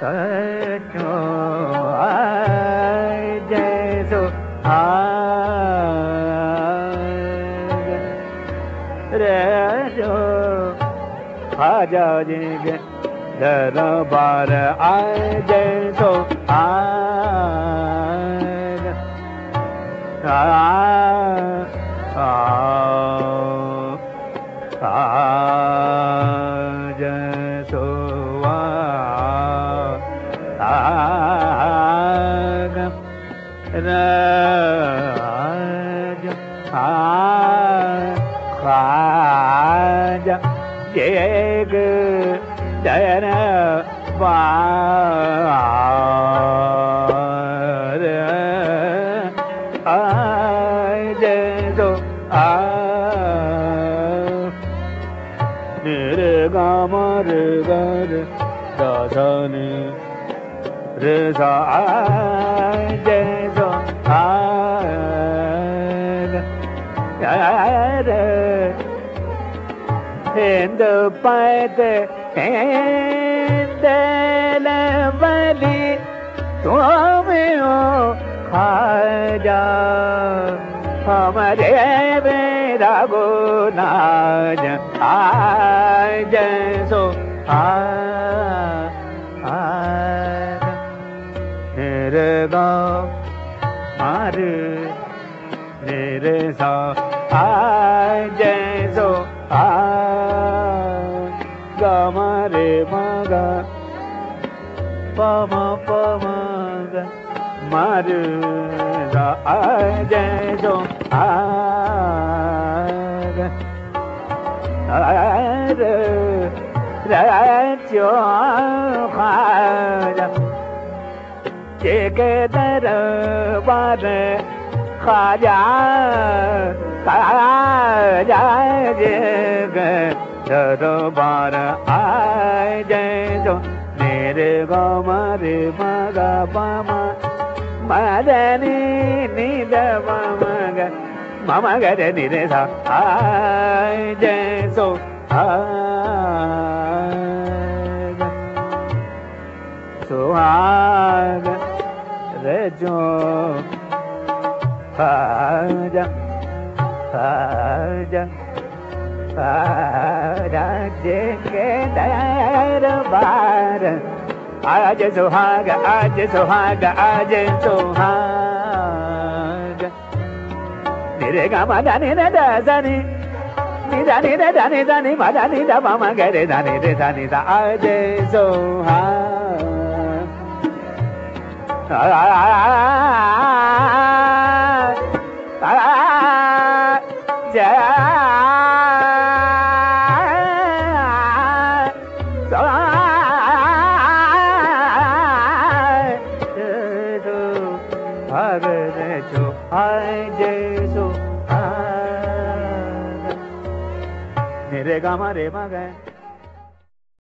जो आए जैसो आए रे जो आजा जिग दरबार आए जैसो आए आ जैसो राज खाजा जेग दर बार आज जो निर्गम गर दसन सा जैसो हिंद पैद हिंदल बलि तुम हो खाजा हमारे मेरा गुनाज आज सो निर्गा मार निर्सा आज सो गमरे मगा पम पमग मार आज सो राजो खाजा के दरबार खाजा खाजा जग दरबार आए जैसो मेरे गमरे मगा पमा मदनी निद मग मम गर निरे सा आए जैसो सुहाग रजो खाजा खाजा खाजा के दरबार आज सुहाग आज सुहाग आज सुहाग निरे गा मदा निरे दसनी निदा निरे धनी धनी मदा निदा मम गरे धनी रे धनी दा आज सुहाग मेरे गा रे मग